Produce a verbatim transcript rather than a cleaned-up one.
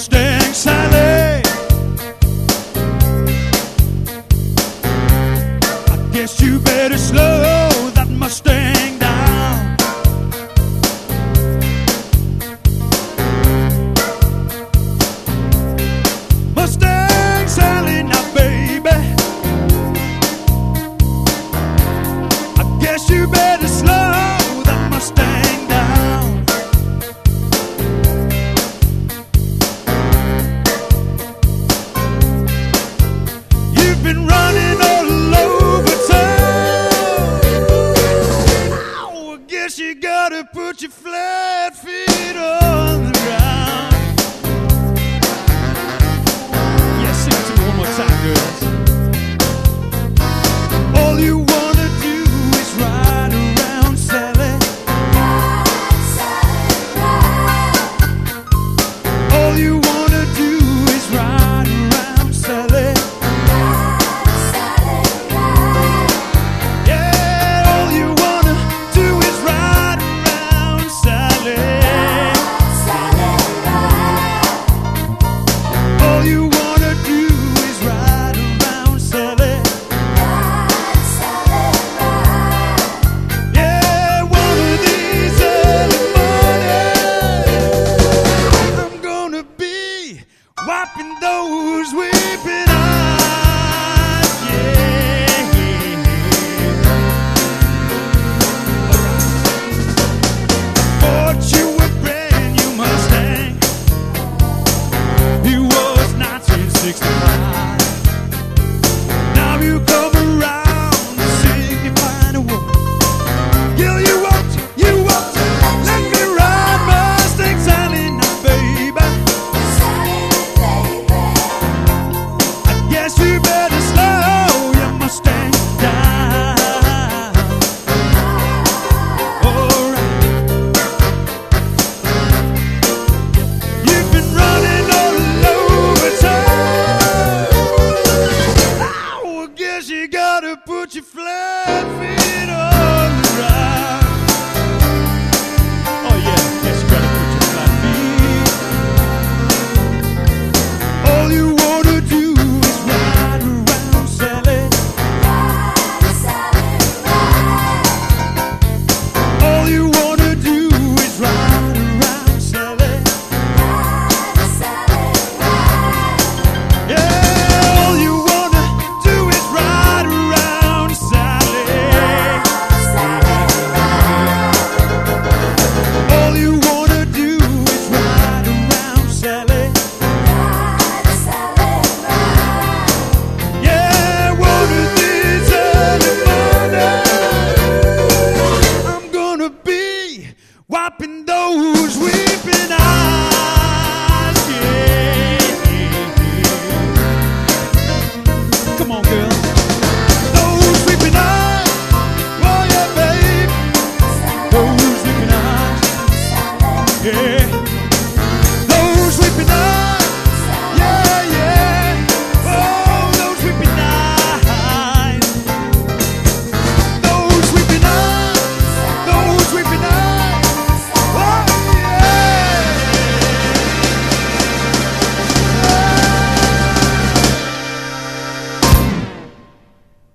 Mustang Sally. I guess you better slow that Mustang down. Mustang Sally, now baby, I guess you better slow that Mustang down. You've been running all over town. Oh, I guess you gotta put your flat feet on the ground. Yeah, sing it to me one more time, girls. All you wanna do is ride around, Sally. Ride, Sally, ride. All you wanna do is ride around, Sally. Ride, Sally, ride. Yeah, all you wanna do is ride around, Sally. Ride, Sally, ride. All you wanna do is ride around, Sally. Ride, Sally, ride. Yeah, one of these early mornings, I'm gonna be wiping those weeping eyes. Yeah. Bought you a brand new Mustang. It was nineteen sixty-five. Now you come around to signify the world. Girl, you won't, you won't let me ride Mustang Sally now, baby. Sally, baby. I guess you better slow your Mustang down. Alright. You've been running all over town. Oh, I guess you gotta put your flat feet on the ground. Oh yeah, guess you gotta put your flat feet. All you wanna do is ride around, Sally. Ride, Sally, ride. All you wanna do is ride around, Sally. Ride, Sally, ride. Yeah, all you wanna do is ride around, Sally. Sally, ride. All you wanna do is ride around, Sally. Ride, Sally, ride. Yeah, one of these early mornings, I'm gonna be wiping those weeping eyes. Yeah. Come on, girl. Those weeping eyes. Oh yeah, babe. Those weeping eyes. Sally, Yeah.